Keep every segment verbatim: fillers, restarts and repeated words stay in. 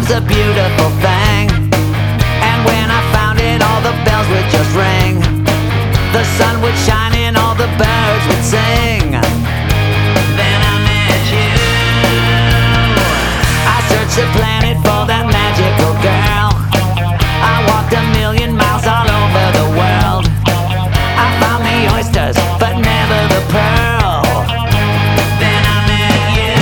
was a beautiful thing. And when I found it, all the bells would just ring. The sun would shine and all the birds would sing. Then I met you. I searched the planet for that magical girl. I walked a million miles all over the world. I found the oysters, but never the pearl. Then I met you.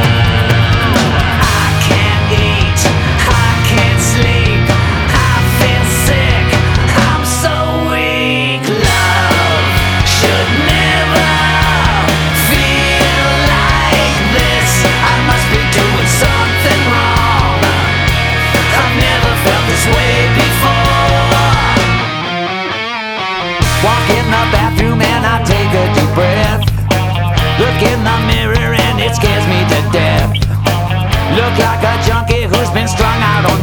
I can't eat, I can't sleep, I feel sick, I'm so weak. Love should never feel like this. I must be doing something wrong. I've never felt this way before. Walk in the bathroom and I take a deep breath. Look in the mirror and it scares me to death. Look like a junkie who's been strung out on